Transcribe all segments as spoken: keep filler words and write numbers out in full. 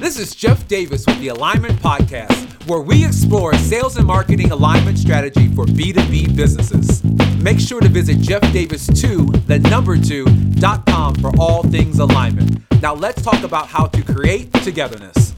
This is Jeff Davis with the Alignment Podcast, where we explore sales and marketing alignment strategy for B two B businesses. Make sure to visit jeff davis two, the number two, dot com for all things alignment. Now let's talk about how to create togetherness.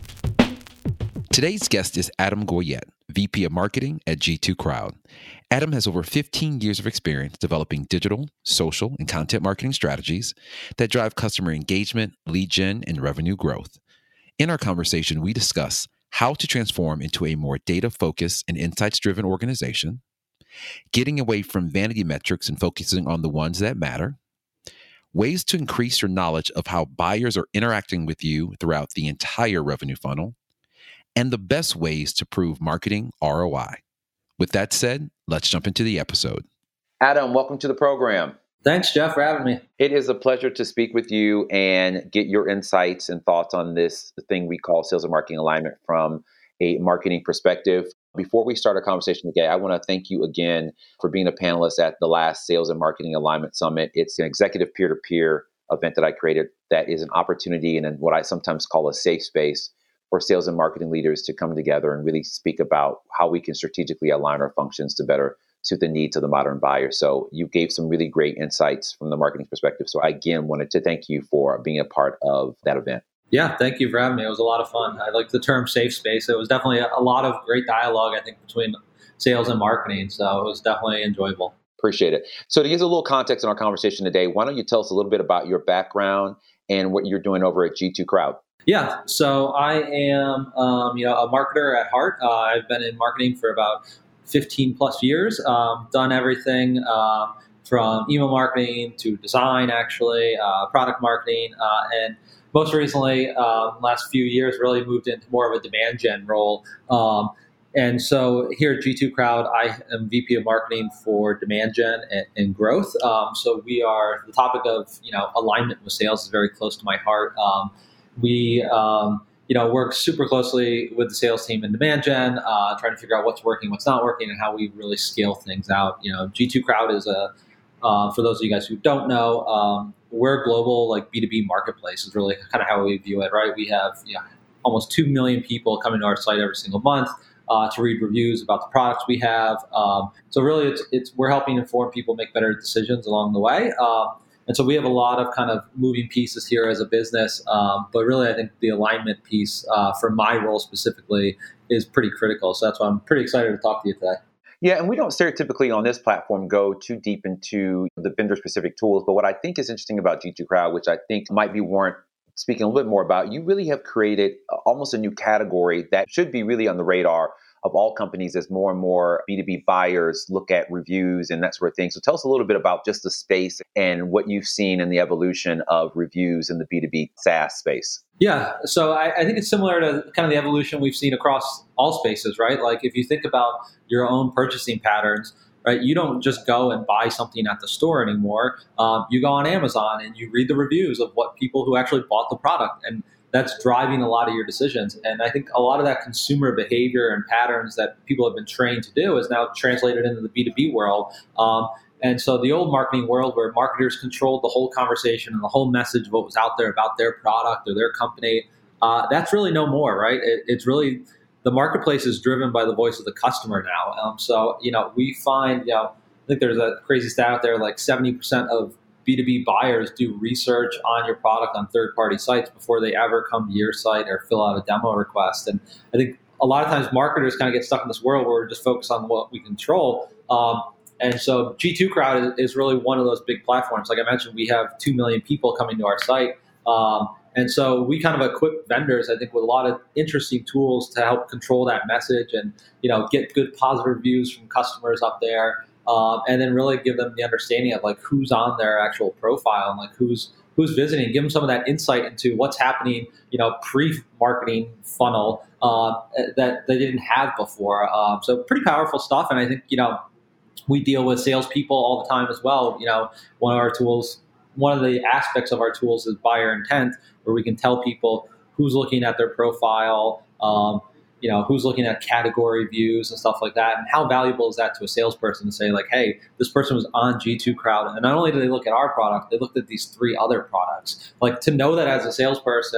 Today's guest is Adam Goyette, V P of Marketing at G two Crowd. Adam has over fifteen years of experience developing digital, social, and content marketing strategies that drive customer engagement, lead gen, and revenue growth. In our conversation, we discuss how to transform into a more data-focused and insights-driven organization, getting away from vanity metrics and focusing on the ones that matter, ways to increase your knowledge of how buyers are interacting with you throughout the entire revenue funnel, and the best ways to prove marketing R O I. With that said, let's jump into the episode. Adam, welcome to the program. Thanks, Jeff, for having me. It is a pleasure to speak with you and get your insights and thoughts on this thing we call sales and marketing alignment from a marketing perspective. Before we start our conversation today, I want to thank you again for being a panelist at the last Sales and Marketing Alignment Summit. It's an executive peer-to-peer event that I created that is an opportunity and what I sometimes call a safe space for sales and marketing leaders to come together and really speak about how we can strategically align our functions to better suit the needs of the modern buyer. So you gave some really great insights from the marketing perspective. So I, again, wanted to thank you for being a part of that event. Yeah, thank you for having me. It was a lot of fun. I like the term safe space. It was definitely a lot of great dialogue, I think, between sales and marketing. So it was definitely enjoyable. Appreciate it. So to give us a little context in our conversation today, why don't you tell us a little bit about your background and what you're doing over at G two Crowd? Yeah, so I am, um, you know, a marketer at heart. Uh, I've been in marketing for about fifteen plus years. Um, done everything um, from email marketing to design, actually, uh, product marketing, uh, and most recently, uh, last few years, really moved into more of a demand gen role. Um, and so here at G two Crowd, I am V P of Marketing for demand gen and, and growth. Um, so we are the topic of, you know, alignment with sales is very close to my heart. Um, We, um, you know, work super closely with the sales team in demand gen, uh, trying to figure out what's working, what's not working, and how we really scale things out. You know, G two Crowd is a, uh, for those of you guys who don't know, um, we're a global like B two B marketplace is really kind of how we view it, right? We have you know, almost two million people coming to our site every single month uh, to read reviews about the products we have. Um, so really, it's, it's we're helping inform people make better decisions along the way. Uh, And so we have a lot of kind of moving pieces here as a business. Um, but really, I think the alignment piece uh, for my role specifically is pretty critical. So that's why I'm pretty excited to talk to you today. Yeah, and we don't stereotypically on this platform go too deep into the vendor-specific tools. But what I think is interesting about G two Crowd, which I think might be warrant speaking a little bit more about, you really have created almost a new category that should be really on the radar of all companies as more and more B two B buyers look at reviews and that sort of thing. So tell us a little bit about just the space and what you've seen in the evolution of reviews in the B two B SaaS space. Yeah, so I, I think it's similar to kind of the evolution we've seen across all spaces, right? Like if you think about your own purchasing patterns, right? You don't just go and buy something at the store anymore. Um, you go on Amazon and you read the reviews of what people who actually bought the product, and that's driving a lot of your decisions. And I think a lot of that consumer behavior and patterns that people have been trained to do is now translated into the B two B world. Um, and so the old marketing world where marketers controlled the whole conversation and the whole message of what was out there about their product or their company, uh, that's really no more, right? It, it's really, the marketplace is driven by the voice of the customer now. Um, so, you know, we find, you know, I think there's a crazy stat out there, like seventy percent of B two B buyers do research on your product on third-party sites before they ever come to your site or fill out a demo request. And I think a lot of times marketers kind of get stuck in this world where we're just focused on what we control. Um, and so G two Crowd is, is really one of those big platforms. Like I mentioned, we have two million people coming to our site. Um, and so we kind of equip vendors, I think, with a lot of interesting tools to help control that message and, you know, get good positive reviews from customers up there. Um, and then really give them the understanding of like who's on their actual profile and like who's who's visiting. Give them some of that insight into what's happening, you know, pre-marketing funnel uh, that they didn't have before. Um, so pretty powerful stuff. And I think you know we deal with salespeople all the time as well. You know, one of our tools, one of the aspects of our tools is buyer intent, where we can tell people who's looking at their profile. Um, you know, who's looking at category views and stuff like that. And how valuable is that to a salesperson to say like, hey, this person was on G two Crowd. And not only did they look at our product, they looked at these three other products. Like to know that as a salesperson,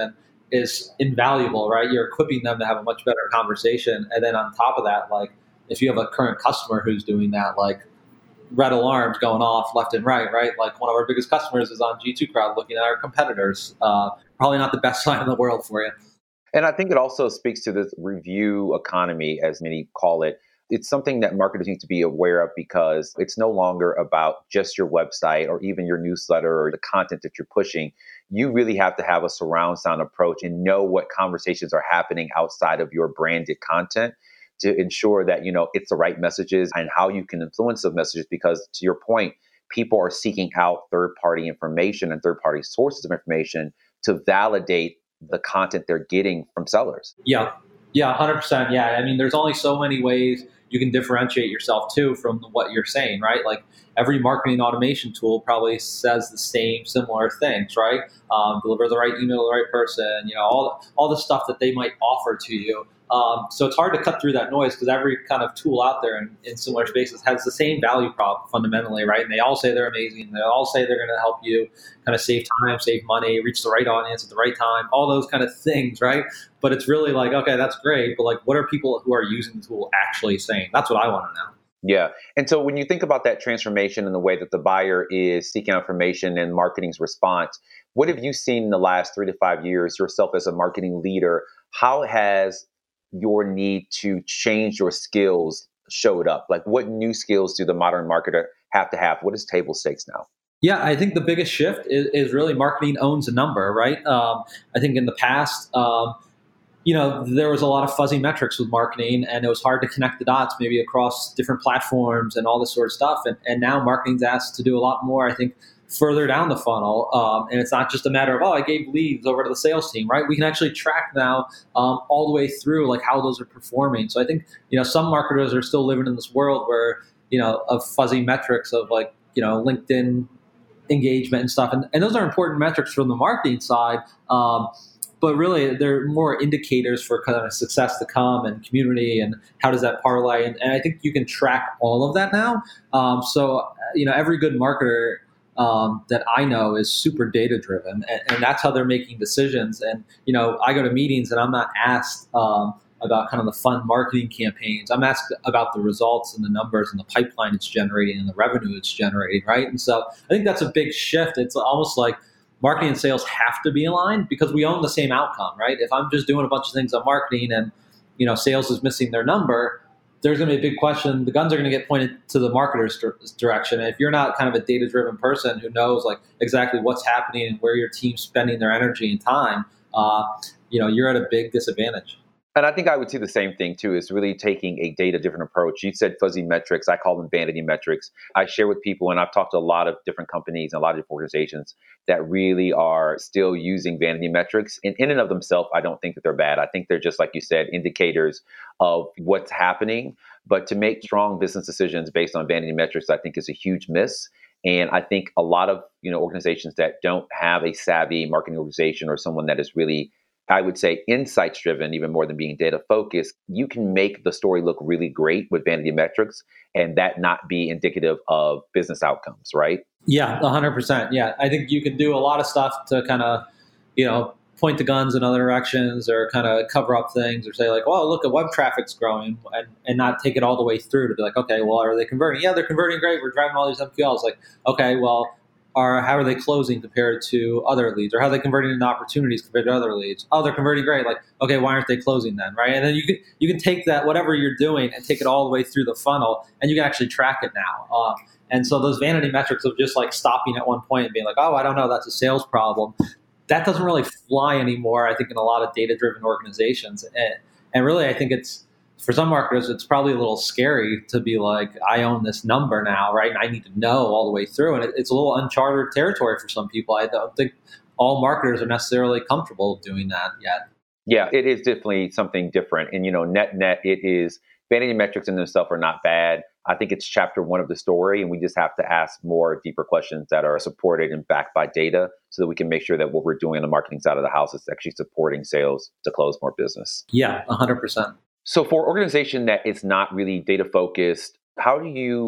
is invaluable, right? You're equipping them to have a much better conversation. And then on top of that, like if you have a current customer who's doing that, like red alarms going off left and right, right? Like one of our biggest customers is on G two Crowd looking at our competitors. Uh, probably not the best sign in the world for you. And I think it also speaks to this review economy, as many call it. It's something that marketers need to be aware of because it's no longer about just your website or even your newsletter or the content that you're pushing. You really have to have a surround sound approach and know what conversations are happening outside of your branded content to ensure that, you know, it's the right messages and how you can influence those messages. Because to your point, people are seeking out third-party information and third-party sources of information to validate the content they're getting from sellers. Yeah. Yeah, one hundred percent. Yeah. I mean, there's only so many ways you can differentiate yourself too from what you're saying, right? Like every marketing automation tool probably says the same similar things, right? Um, deliver the right email to the right person, you know, all, all the stuff that they might offer to you. Um, so it's hard to cut through that noise because every kind of tool out there in, in similar spaces has the same value prop fundamentally, right? And they all say they're amazing. They all say they're going to help you kind of save time, save money, reach the right audience at the right time, all those kind of things, right? But it's really like, okay, that's great. But like, what are people who are using the tool actually saying? That's what I want to know. Yeah. And so when you think about that transformation in the way that the buyer is seeking information and marketing's response, what have you seen in the last three to five years yourself as a marketing leader? How has your need to change your skills showed up? Like what new skills do the modern marketer have to have? What is table stakes now? Yeah, I think the biggest shift is, is really marketing owns a number, right? Um, I think in the past, um, you know, there was a lot of fuzzy metrics with marketing and it was hard to connect the dots maybe across different platforms and all this sort of stuff. And, and now marketing's asked to do a lot more, I think, further down the funnel. Um, and it's not just a matter of, oh, I gave leads over to the sales team, right? We can actually track now um, all the way through like how those are performing. So I think, you know, some marketers are still living in this world where, you know, of fuzzy metrics of like, you know, LinkedIn engagement and stuff. And, and those are important metrics from the marketing side. Um, but really they're more indicators for kind of success to come and community and how does that parlay. And, and I think you can track all of that now. Um, so, you know, every good marketer Um, that I know is super data driven, and, and that's how they're making decisions. And you know, I go to meetings and I'm not asked um, about kind of the fun marketing campaigns. I'm asked about the results and the numbers and the pipeline it's generating and the revenue it's generating, right? And so I think that's a big shift. It's almost like marketing and sales have to be aligned because we own the same outcome, right? If I'm just doing a bunch of things on marketing and you know sales is missing their number, there's going to be a big question. The guns are going to get pointed to the marketer's direction. And if you're not kind of a data-driven person who knows like exactly what's happening and where your team's spending their energy and time, uh, you know, you're at a big disadvantage. And I think I would see the same thing too, is really taking a data-driven approach. You said fuzzy metrics. I call them vanity metrics. I share with people, and I've talked to a lot of different companies and a lot of different organizations that really are still using vanity metrics. And in and of themselves, I don't think that they're bad. I think they're just, like you said, indicators of what's happening. But to make strong business decisions based on vanity metrics, I think is a huge miss. And I think a lot of you know organizations that don't have a savvy marketing organization or someone that is really, I would say, insights driven, even more than being data focused, you can make the story look really great with vanity metrics and that not be indicative of business outcomes, right? Yeah, one hundred percent. Yeah, I think you can do a lot of stuff to kind of, you know, point the guns in other directions or kind of cover up things or say like, well, look at web traffic's growing and, and not take it all the way through to be like, okay, well, are they converting? Yeah, they're converting great. We're driving all these M Q Ls. Like, okay, well, are how are they closing compared to other leads, or how are they converting into opportunities compared to other leads? Oh, they're converting great. Like, okay, why aren't they closing then, right? And then you can you can take that whatever you're doing and take it all the way through the funnel, and you can actually track it now. Uh, and so those vanity metrics of just like stopping at one point and being like, oh, I don't know, that's a sales problem. That doesn't really fly anymore. I think in a lot of data-driven organizations, and, and really, I think it's. For some marketers, it's probably a little scary to be like, I own this number now, right? And I need to know all the way through. And it, it's a little uncharted territory for some people. I don't think all marketers are necessarily comfortable doing that yet. Yeah, it is definitely something different. And, you know, net, net, it is vanity metrics in themselves are not bad. I think it's chapter one of the story. And we just have to ask more deeper questions that are supported and backed by data so that we can make sure that what we're doing on the marketing side of the house is actually supporting sales to close more business. Yeah, one hundred percent. So for an organization that is not really data focused, how do you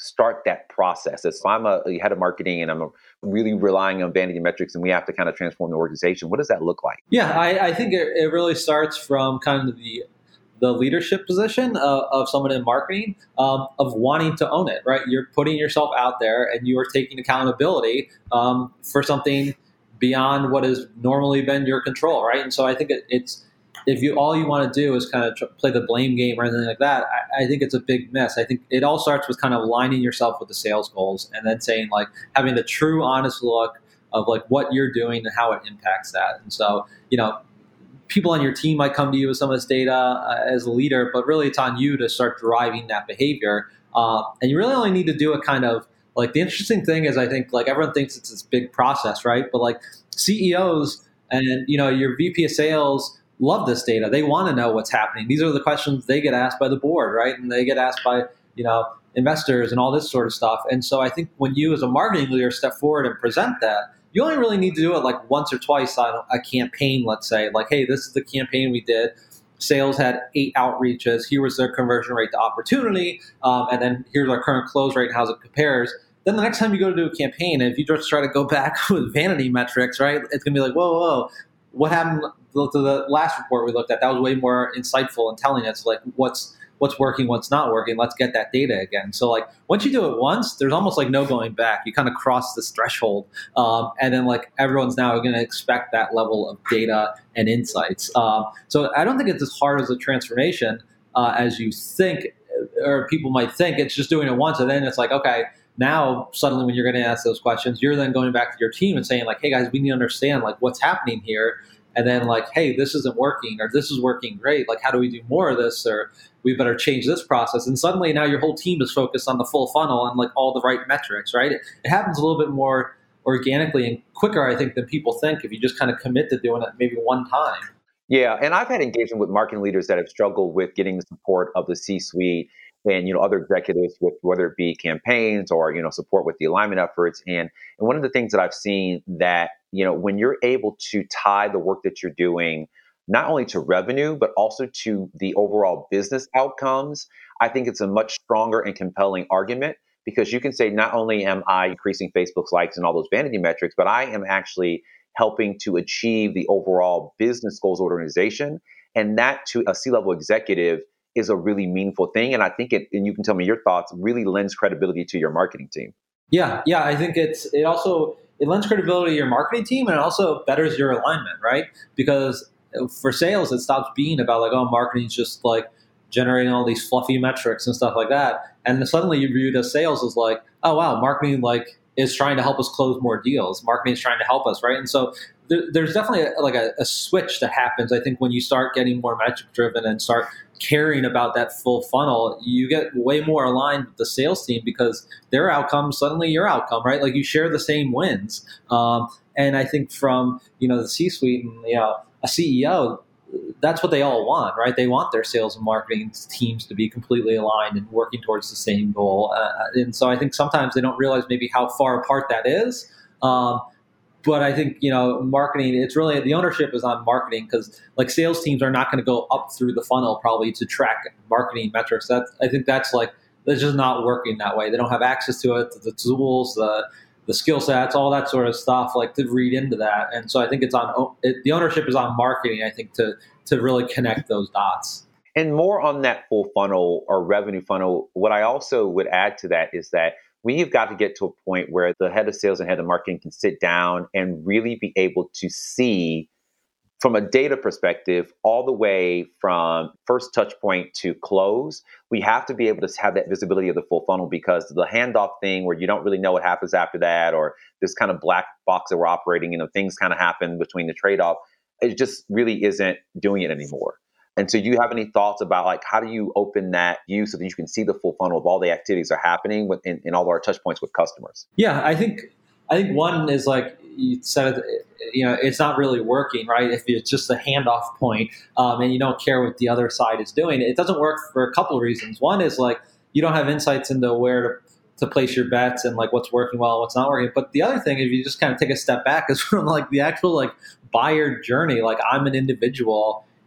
start that process? If I'm a head of marketing and I'm a, really relying on vanity metrics and we have to kind of transform the organization, what does that look like? Yeah, I, I think it, it really starts from kind of the the leadership position of, of someone in marketing, um, of wanting to own it, right? You're putting yourself out there and you are taking accountability um, for something beyond what has normally been your control, right? And so I think it, it's, if you all you want to do is kind of tr- play the blame game or anything like that, I, I think it's a big miss. I think it all starts with kind of aligning yourself with the sales goals and then saying like having the true honest look of like what you're doing and how it impacts that. And so, you know, people on your team might come to you with some of this data uh, as a leader, but really it's on you to start driving that behavior. Uh, and you really only need to do it kind of like the interesting thing is I think like everyone thinks it's this big process, right? But like C E Os and, you know, your V P of sales love this data. They want to know what's happening. These are the questions they get asked by the board, right? And they get asked by, you know, investors and all this sort of stuff. And so I think when you as a marketing leader step forward and present that, you only really need to do it like once or twice on a campaign, let's say. Like, hey, this is the campaign we did. Sales had eight outreaches. Here was their conversion rate to opportunity. Um, and then here's our current close rate and how it compares. Then the next time you go to do a campaign, if you just try to go back with vanity metrics, right, it's going to be like, whoa, whoa, what happened to the last report we looked at? That was way more insightful and telling us like what's what's working, what's not working. Let's get that data again. So like once you do it once, there's almost like no going back. You kind of cross this threshold. Um, and then like everyone's now going to expect that level of data and insights. Um, so I don't think it's as hard as a transformation uh, as you think, or people might think. It's just doing it once. And then it's like, okay, now suddenly when you're going to ask those questions, you're then going back to your team and saying like, hey guys, we need to understand like what's happening here. And then like, hey, this isn't working, or this is working great. Like, how do we do more of this? Or we better change this process. And suddenly now your whole team is focused on the full funnel and like all the right metrics, right? It, it happens a little bit more organically and quicker, I think, than people think if you just kind of commit to doing it maybe one time. Yeah, and I've had engagement with marketing leaders that have struggled with getting the support of the C-suite and, you know, other executives with whether it be campaigns or, you know, support with the alignment efforts. And, and one of the things that I've seen that, you know, when you're able to tie the work that you're doing not only to revenue, but also to the overall business outcomes, I think it's a much stronger and compelling argument, because you can say, not only am I increasing Facebook's likes and all those vanity metrics, but I am actually helping to achieve the overall business goals of the organization. And that to a C-level executive is a really meaningful thing. And I think it, and you can tell me your thoughts, really lends credibility to your marketing team. Yeah, yeah, I think it's it also it lends credibility to your marketing team, and it also betters your alignment, right? Because for sales, it stops being about like, oh, marketing's just like generating all these fluffy metrics and stuff like that. And then suddenly you view the sales as like, oh wow, marketing like is trying to help us close more deals. Marketing is trying to help us, right? And so there, there's definitely a, like a, a switch that happens, I think, when you start getting more metric driven and start caring about that full funnel. You get way more aligned with the sales team because their outcome suddenly your outcome, right? Like you share the same wins. Um, and I think from, you know, the C-suite and, you know, a C E O, that's what they all want, right? They want their sales and marketing teams to be completely aligned and working towards the same goal. Uh, and so I think sometimes they don't realize maybe how far apart that is. Um, But I think, you know, marketing, it's really, the ownership is on marketing, because like sales teams are not going to go up through the funnel probably to track marketing metrics. That I think that's like, that's just not working that way. They don't have access to it, the tools, the the skill sets, all that sort of stuff, like to read into that. And so I think it's on, it, the ownership is on marketing, I think, to to really connect those dots. And more on that full funnel or revenue funnel, what I also would add to that is that we've got to get to a point where the head of sales and head of marketing can sit down and really be able to see from a data perspective, all the way from first touch point to close. We have to be able to have that visibility of the full funnel, because the handoff thing where you don't really know what happens after that, or this kind of black box that we're operating in, and things kind of happen between the trade-off, it just really isn't doing it anymore. And so do you have any thoughts about like, how do you open that view so that you can see the full funnel of all the activities that are happening within, in all of our touch points with customers? Yeah, I think, I think one is like you said, you know, it's not really working, right? If it's just a handoff point um, and you don't care what the other side is doing, it doesn't work for a couple of reasons. One is like, you don't have insights into where to to place your bets and like what's working well, what's not working. But the other thing, if you just kind of take a step back, is from like the actual like buyer journey. Like I'm an individual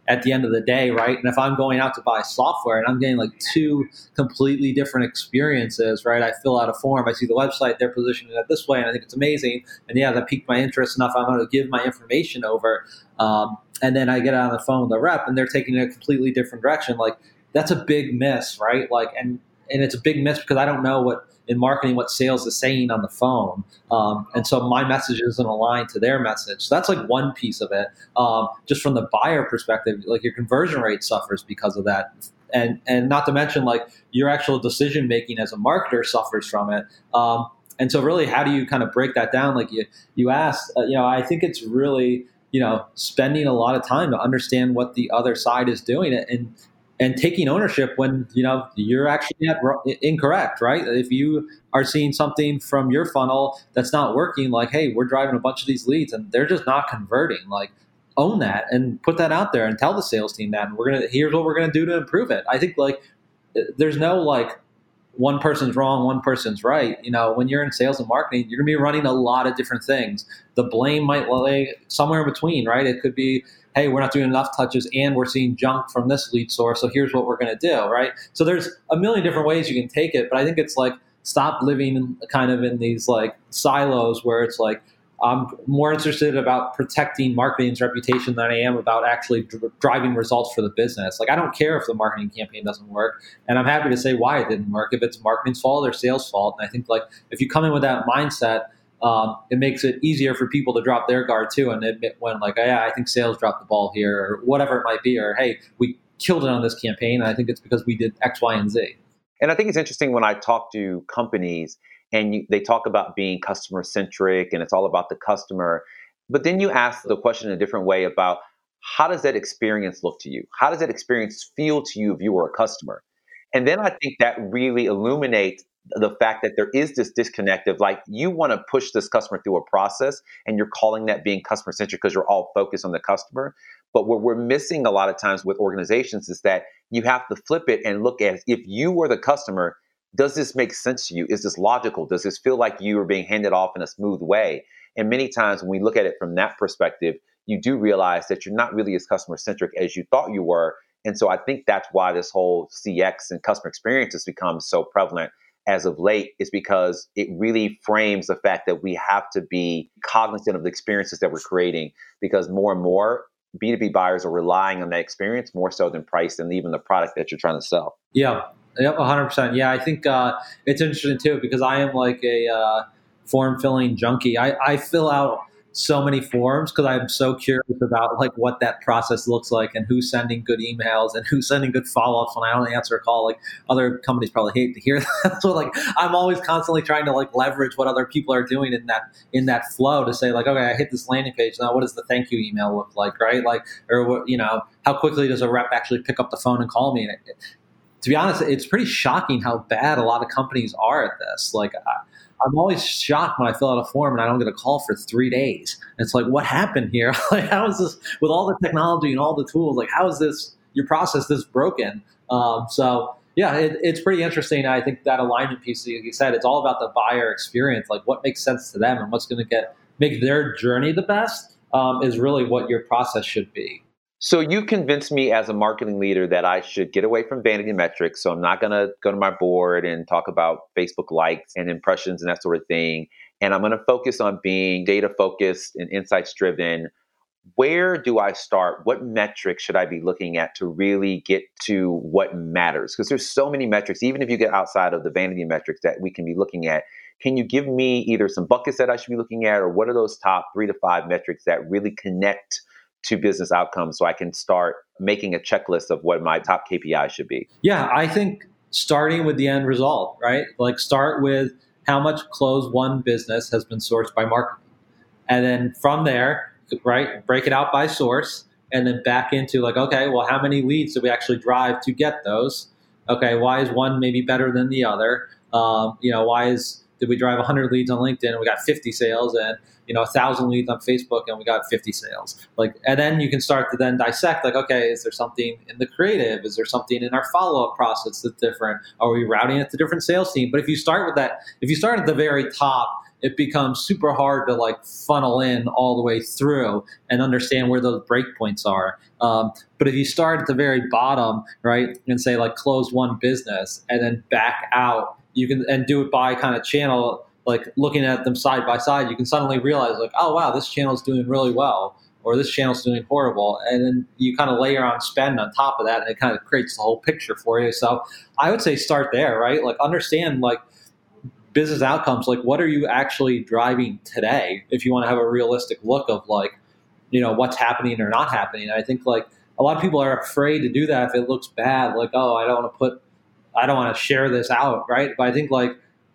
at the end of the day, right? And if I'm going out to buy software and I'm getting like two completely different experiences, right? I fill out a form, I see the website, they're positioning it this way, and I think it's amazing. And yeah, that piqued my interest enough. I'm going to give my information over. Um, and then I get on the phone with the rep and they're taking it a completely different direction. Like, that's a big miss, right? Like, and, and it's a big miss because I don't know what in marketing, what sales is saying on the phone. Um, and so my message isn't aligned to their message. So that's like one piece of it. Um, just from the buyer perspective, like your conversion rate suffers because of that. And, and not to mention like your actual decision making as a marketer suffers from it. Um, and so really, how do you kind of break that down? Like you, you asked, uh, you know, I think it's really, you know, spending a lot of time to understand what the other side is doing and, and taking ownership when, you know, you're actually at, incorrect, right? If you are seeing something from your funnel that's not working, like, hey, we're driving a bunch of these leads and they're just not converting, like own that and put that out there and tell the sales team that, and we're going to, here's what we're going to do to improve it. I think like there's no like one person's wrong, one person's right. You know, when you're in sales and marketing, you're going to be running a lot of different things. The blame might lay somewhere in between, right? It could be, hey, we're not doing enough touches and we're seeing junk from this lead source, so here's what we're going to do, right? So there's a million different ways you can take it, but I think it's like stop living in, kind of in these like silos where it's like I'm more interested about protecting marketing's reputation than I am about actually dr- driving results for the business. Like I don't care if the marketing campaign doesn't work, and I'm happy to say why it didn't work, if it's marketing's fault or sales fault. And I think like if you come in with that mindset, Um, it makes it easier for people to drop their guard too and admit when like, oh, yeah, I think sales dropped the ball here or whatever it might be, or hey, we killed it on this campaign. And I think it's because we did X, Y, and Z. And I think it's interesting when I talk to companies and you, they talk about being customer centric and it's all about the customer. But then you ask the question in a different way about how does that experience look to you? How does that experience feel to you if you were a customer? And then I think that really illuminates the fact that there is this disconnect of like you want to push this customer through a process and you're calling that being customer centric because you're all focused on the customer. But what we're missing a lot of times with organizations is that you have to flip it and look at if you were the customer, does this make sense to you? Is this logical? Does this feel like you are being handed off in a smooth way? And many times when we look at it from that perspective, you do realize that you're not really as customer centric as you thought you were. And so I think that's why this whole C X and customer experience has become so prevalent as of late, is because it really frames the fact that we have to be cognizant of the experiences that we're creating, because more and more B two B buyers are relying on that experience more so than price and even the product that you're trying to sell. Yeah, yep, one hundred percent. Yeah, I think uh, it's interesting too, because I am like a uh, form filling junkie. I, I fill out so many forms because I'm so curious about like what that process looks like and who's sending good emails and who's sending good follow-ups when I don't answer a call. Like other companies probably hate to hear that. So like I'm always constantly trying to like leverage what other people are doing in that in that flow to say like, okay, I hit this landing page. Now what does the thank you email look like, right? Like, or what, you know, how quickly does a rep actually pick up the phone and call me? And it, to be honest, it's pretty shocking how bad a lot of companies are at this. Like I, I'm always shocked when I fill out a form and I don't get a call for three days. It's like, what happened here? Like, how is this, with all the technology and all the tools, like, how is this, your process this broken? Um, so, yeah, it, it's pretty interesting. I think that alignment piece, like you said, it's all about the buyer experience, like what makes sense to them and what's going to get make their journey the best um, is really what your process should be. So you convinced me as a marketing leader that I should get away from vanity metrics. So I'm not going to go to my board and talk about Facebook likes and impressions and that sort of thing. And I'm going to focus on being data focused and insights driven. Where do I start? What metrics should I be looking at to really get to what matters? Because there's so many metrics, even if you get outside of the vanity metrics that we can be looking at. Can you give me either some buckets that I should be looking at, or what are those top three to five metrics that really connect to business outcomes so I can start making a checklist of what my top K P I should be? Yeah, I think starting with the end result, right? Like start with how much close one business has been sourced by marketing. And then from there, right, break it out by source and then back into like, okay, well, how many leads did we actually drive to get those? Okay, why is one maybe better than the other? Um, you know, why is, did we drive one hundred leads on LinkedIn and we got fifty sales, and you know, a thousand leads on Facebook and we got fifty sales. Like, and then you can start to then dissect, like, okay, is there something in the creative? Is there something in our follow-up process that's different? Are we routing it to different sales team? But if you start with that, if you start at the very top it becomes super hard to like funnel in all the way through and understand where those breakpoints are. Um, but if you start at the very bottom, right, and say like close one business and then back out, you can and do it by kind of channel, like looking at them side by side, you can suddenly realize like, oh wow, this channel is doing really well, or this channel's doing horrible. And then you kind of layer on spend on top of that, and it kind of creates the whole picture for you. So I would say start there, right? Like understand like business outcomes, like what are you actually driving today if you want to have a realistic look of like, you know, what's happening or not happening. I think like a lot of people are afraid to do that if it looks bad, like, oh, I don't want to put, I don't want to share this out, right? But I think like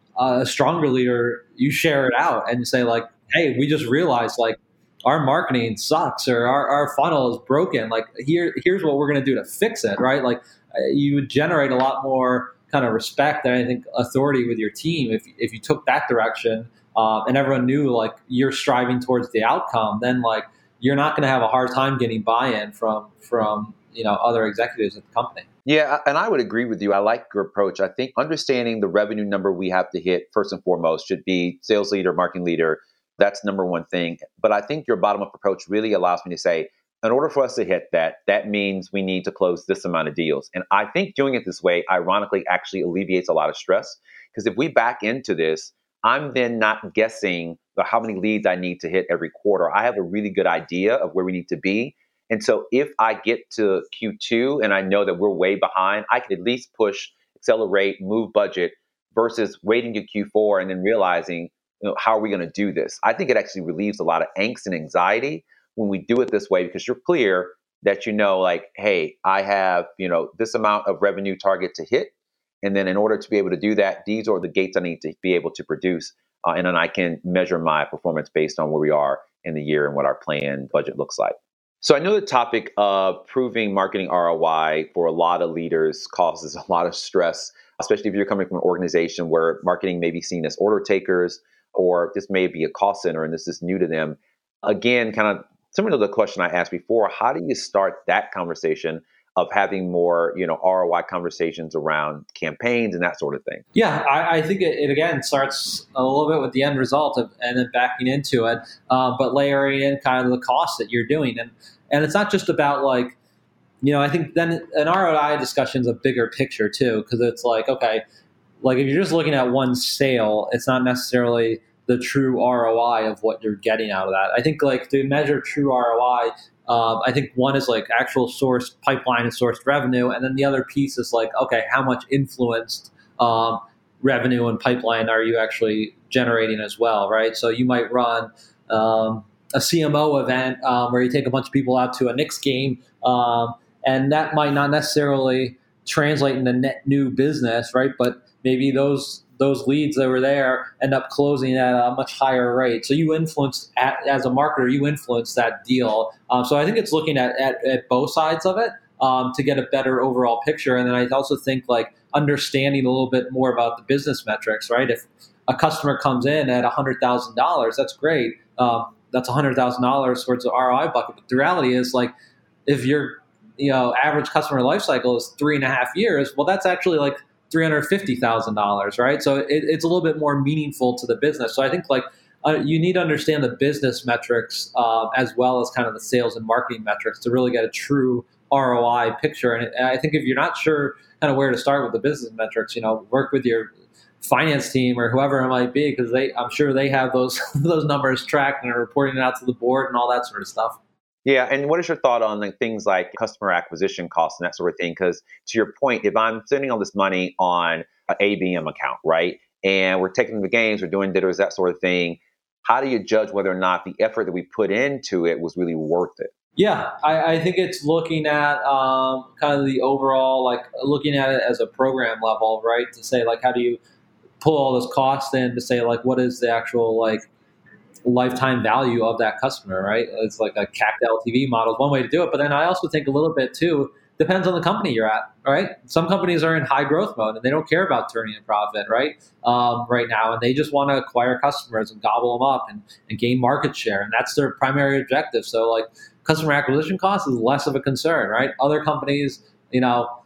a stronger leader, you share it out and say like, hey, we just realized like, our marketing sucks or our, our funnel is broken. Like here, here's what we're going to do to fix it, right? Like you would generate a lot more kind of respect and I think authority with your team if if you took that direction uh, and everyone knew like you're striving towards the outcome. Then like you're not going to have a hard time getting buy-in from from you know other executives at the company. Yeah, and I would agree with you. I like your approach. I think understanding the revenue number we have to hit first and foremost should be sales leader, marketing leader. That's number one thing. But I think your bottom-up approach really allows me to say, in order for us to hit that, that means we need to close this amount of deals. And I think doing it this way, ironically, actually alleviates a lot of stress. Because if we back into this, I'm then not guessing how many leads I need to hit every quarter. I have a really good idea of where we need to be. And so if I get to Q two and I know that we're way behind, I can at least push, accelerate, move budget versus waiting to Q four and then realizing, you know, how are we going to do this? I think it actually relieves a lot of angst and anxiety when we do it this way, because you're clear that you know, like, hey, I have, you know, this amount of revenue target to hit. And then in order to be able to do that, these are the gates I need to be able to produce. Uh, and then I can measure my performance based on where we are in the year and what our planned budget looks like. So I know the topic of proving marketing R O I for a lot of leaders causes a lot of stress, especially if you're coming from an organization where marketing may be seen as order takers, or this may be a cost center and this is new to them. Again, kind of similar to the question I asked before, how do you start that conversation of having more, you know, R O I conversations around campaigns and that sort of thing? Yeah, I, I think it, it, again, starts a little bit with the end result of, and then backing into it, uh, but layering in kind of the costs that you're doing. And, and it's not just about like, you know, I think then an R O I discussion is a bigger picture too, because it's like, okay, like if you're just looking at one sale, it's not necessarily the true R O I of what you're getting out of that. I think like to measure true R O I, um, I think one is like actual source pipeline and sourced revenue. And then the other piece is like, okay, how much influenced um, revenue and pipeline are you actually generating as well, right? So you might run um, a C M O event um, where you take a bunch of people out to a Knicks game, um, and that might not necessarily translate into net new business, right? But maybe those those leads that were there end up closing at a much higher rate. So you influence, at, as a marketer, you influence that deal. Um, so I think it's looking at, at, at both sides of it um, to get a better overall picture. And then I also think like understanding a little bit more about the business metrics, right? If a customer comes in at one hundred thousand dollars, that's great. Um, that's one hundred thousand dollars towards the R O I bucket. But the reality is like if your you know average customer life cycle is three and a half years, well, that's actually like three hundred fifty thousand dollars, right? So it, it's a little bit more meaningful to the business. So I think like uh, you need to understand the business metrics uh, as well as kind of the sales and marketing metrics to really get a true R O I picture. And, and I think if you're not sure kind of where to start with the business metrics, you know, work with your finance team or whoever it might be, because they, I'm sure they have those those numbers tracked and are reporting it out to the board and all that sort of stuff. Yeah, and what is your thought on like things like customer acquisition costs and that sort of thing? Because to your point, if I'm spending all this money on an A B M account, right, and we're taking the games, we're doing ditters, that sort of thing, how do you judge whether or not the effort that we put into it was really worth it? Yeah, I, I think it's looking at um, kind of the overall, like looking at it as a program level, right, to say like how do you pull all those costs in to say like what is the actual like lifetime value of that customer, right? It's like a C A C to L T V model is one way to do it. But then I also think a little bit too, depends on the company you're at, right? Some companies are in high growth mode and they don't care about turning a profit, right? Um, right now, and they just want to acquire customers and gobble them up and, and gain market share. And that's their primary objective. So like customer acquisition cost is less of a concern, right? Other companies, you know,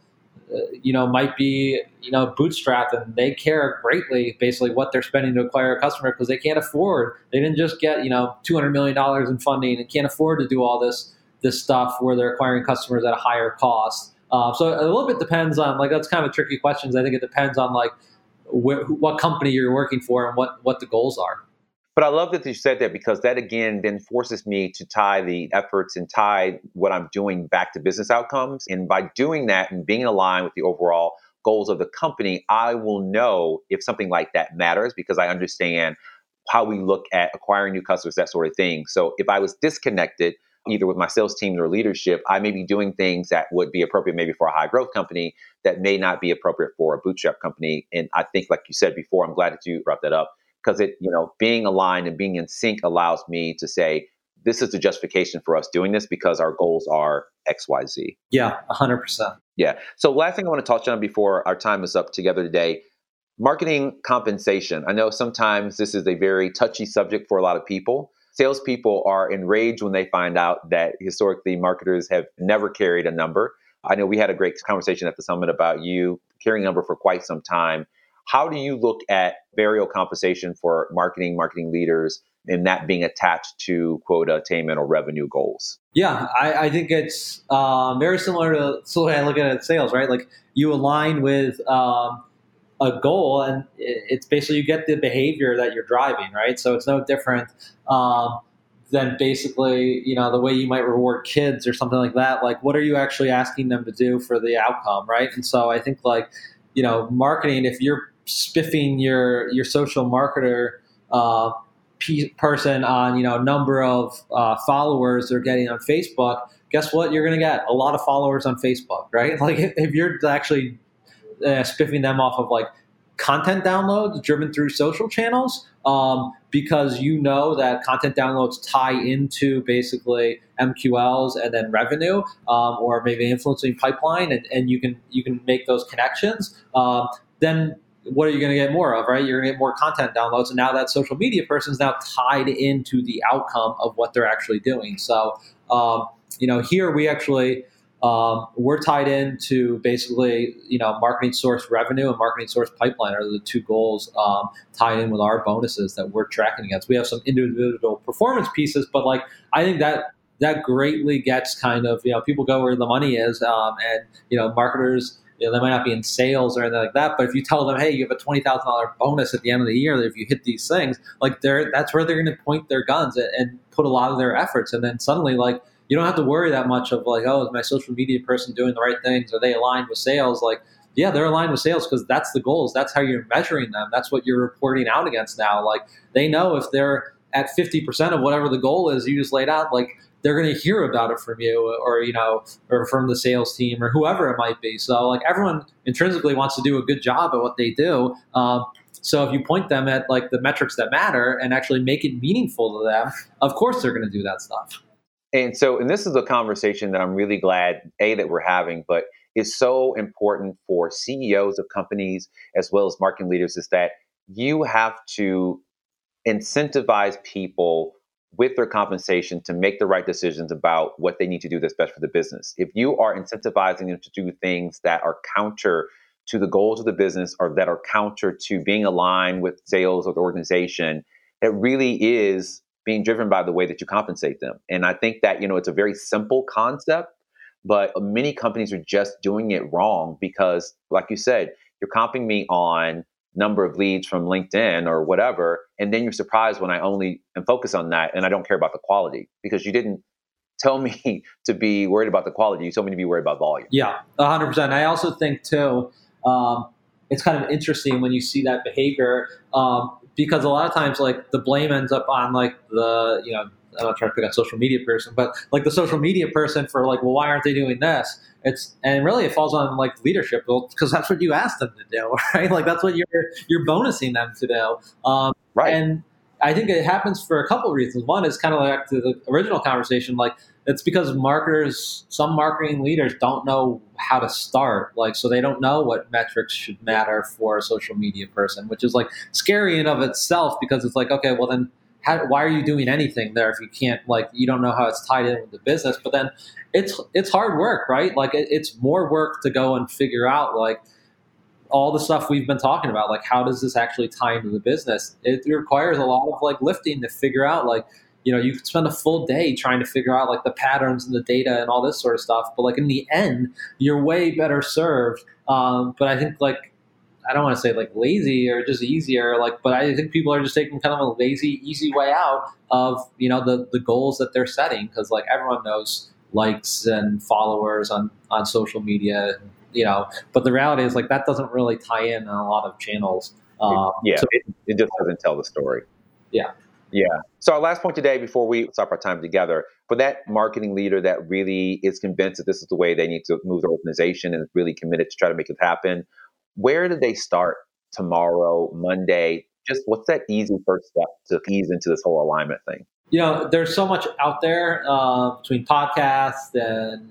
uh, you know, might be, you know, bootstrapped, and they care greatly, basically, what they're spending to acquire a customer because they can't afford. They didn't just get, you know, two hundred million dollars in funding and can't afford to do all this this stuff where they're acquiring customers at a higher cost. Uh, so a little bit depends on, like, that's kind of a tricky question. I think it depends on, like, wh- what company you're working for and what, what the goals are. But I love that you said that, because that, again, then forces me to tie the efforts and tie what I'm doing back to business outcomes. And by doing that and being aligned with the overall goals of the company, I will know if something like that matters, because I understand how we look at acquiring new customers, that sort of thing. So if I was disconnected, either with my sales team or leadership, I may be doing things that would be appropriate maybe for a high growth company that may not be appropriate for a bootstrap company. And I think, like you said before, I'm glad that you brought that up, because it, you know, being aligned and being in sync allows me to say, this is the justification for us doing this because our goals are X, Y, Z. Yeah, one hundred percent. Yeah. So last thing I want to touch on before our time is up together today, marketing compensation. I know sometimes this is a very touchy subject for a lot of people. Salespeople are enraged when they find out that historically marketers have never carried a number. I know we had a great conversation at the summit about you carrying a number for quite some time. How do you look at variable compensation for marketing, marketing leaders, and that being attached to quota attainment or revenue goals? Yeah, I, I think it's um, very similar to the way I look at it at sales, right? Like, you align with um, a goal, and it's basically you get the behavior that you're driving, right? So it's no different um, than basically, you know, the way you might reward kids or something like that. Like, what are you actually asking them to do for the outcome, right? And so I think, like, you know, marketing, if you're spiffing your your social marketer uh, pe- person on, you know, number of uh, followers they're getting on Facebook, guess what? You're going to get a lot of followers on Facebook, right? Like, if, if you're actually uh, spiffing them off of, like, content downloads driven through social channels, um, because you know that content downloads tie into basically M Q Ls and then revenue, um, or maybe influencing pipeline, and, and you can you can make those connections. Um, then what are you going to get more of, right? You're going to get more content downloads, and now that social media person is now tied into the outcome of what they're actually doing. So, um, you know, here we actually. Um, we're tied into basically, you know, marketing source revenue and marketing source pipeline are the two goals um, tied in with our bonuses that we're tracking against. We have some individual performance pieces, but, like, I think that that greatly gets kind of, you know, people go where the money is, um, and, you know, marketers, you know, they might not be in sales or anything like that, but if you tell them, hey, you have a twenty thousand dollars bonus at the end of the year if you hit these things, like, they're that's where they're going to point their guns and, and put a lot of their efforts, and then suddenly, like, you don't have to worry that much of, like, oh, is my social media person doing the right things? Are they aligned with sales? Like, yeah, they're aligned with sales because that's the goals. That's how you're measuring them. That's what you're reporting out against now. Like, they know if they're at fifty percent of whatever the goal is you just laid out, like, they're going to hear about it from you, or, you know, or from the sales team or whoever it might be. So, like, everyone intrinsically wants to do a good job at what they do. Um, so if you point them at, like, the metrics that matter and actually make it meaningful to them, of course they're going to do that stuff. And so, and this is a conversation that I'm really glad, A, that we're having, but is so important for C E Os of companies as well as marketing leaders, is that you have to incentivize people with their compensation to make the right decisions about what they need to do that's best for the business. If you are incentivizing them to do things that are counter to the goals of the business, or that are counter to being aligned with sales or the organization, it really is being driven by the way that you compensate them. And I think that, you know, it's a very simple concept, but many companies are just doing it wrong because, like you said, you're comping me on number of leads from LinkedIn or whatever, and then you're surprised when I only am focused on that and I don't care about the quality, because you didn't tell me to be worried about the quality. You told me to be worried about volume. Yeah, one hundred percent. I also think, too, um, it's kind of interesting when you see that behavior, um, because a lot of times, like, the blame ends up on, like, the, you know, I'm not trying to pick on social media person, but, like, the social media person for, like, well, why aren't they doing this? It's, and really it falls on, like, leadership, well, because that's what you asked them to do, right? Like, that's what you're, you're bonusing them to do. Um, right. And I think it happens for a couple of reasons. One is kind of like to the original conversation, like, it's because marketers, some marketing leaders don't know how to start. Like, so they don't know what metrics should matter for a social media person, which is, like, scary in of itself, because it's like, okay, well then how, why are you doing anything there if you can't, like, you don't know how it's tied in with the business? But then it's it's hard work, right? Like it, it's more work to go and figure out like all the stuff we've been talking about, like how does this actually tie into the business? It requires a lot of like lifting to figure out, like, you know, you could spend a full day trying to figure out like the patterns and the data and all this sort of stuff. But like in the end, you're way better served. Um, but I think like, I don't want to say like lazy or just easier, like, but I think people are just taking kind of a lazy, easy way out of, you know, the, the goals that they're setting. Cause like everyone knows likes and followers on, on social media, you know, but the reality is like that doesn't really tie in on a lot of channels. Um, yeah, so, it, it just doesn't tell the story. Yeah. Yeah. So our last point today, before we stop our time together, for that marketing leader that really is convinced that this is the way they need to move their organization and is really committed to try to make it happen, where do they start tomorrow, Monday? Just what's that easy first step to ease into this whole alignment thing? You know, there's so much out there uh, between podcasts and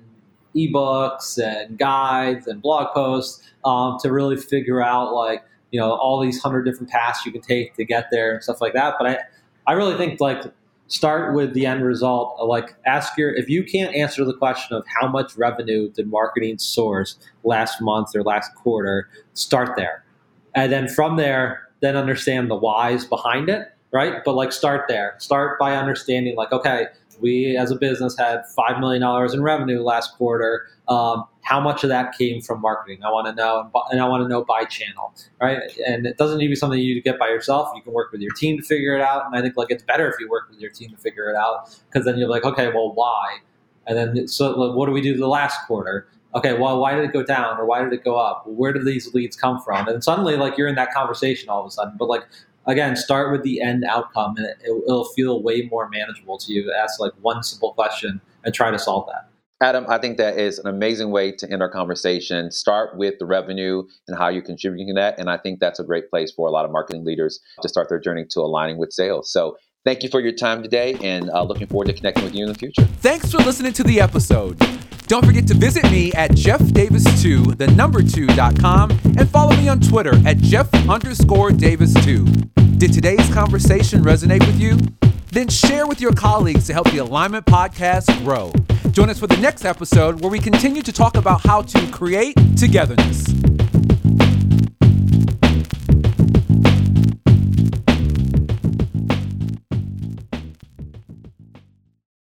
ebooks and guides and blog posts um, to really figure out like, you know, all these hundred different paths you can take to get there and stuff like that. But I, I really think like start with the end result. Like ask your, if you can't answer the question of how much revenue did marketing source last month or last quarter, start there. And then from there, then understand the whys behind it, right? But like start there. Start by understanding like, okay, we as a business had five million dollars in revenue last quarter. Um, how much of that came from marketing? I want to know, and I want to know by channel, right? And it doesn't need to be something you get by yourself. You can work with your team to figure it out. And I think like it's better if you work with your team to figure it out, because then you're like, okay, well, why? And then so like, what do we do the last quarter? Okay, well, why did it go down or why did it go up? Where did these leads come from? And suddenly like you're in that conversation all of a sudden. But like, again, start with the end outcome, and it, it'll feel way more manageable to you to ask like one simple question and try to solve that. Adam, I think that is an amazing way to end our conversation. Start with the revenue and how you're contributing to that. And I think that's a great place for a lot of marketing leaders to start their journey to aligning with sales. So thank you for your time today, and uh, looking forward to connecting with you in the future. Thanks for listening to the episode. Don't forget to visit me at jeff davis two, the number two dot com, and follow me on Twitter at jeff underscore davis two. Did today's conversation resonate with you? Then share with your colleagues to help the Alignment Podcast grow. Join us for the next episode where we continue to talk about how to create togetherness.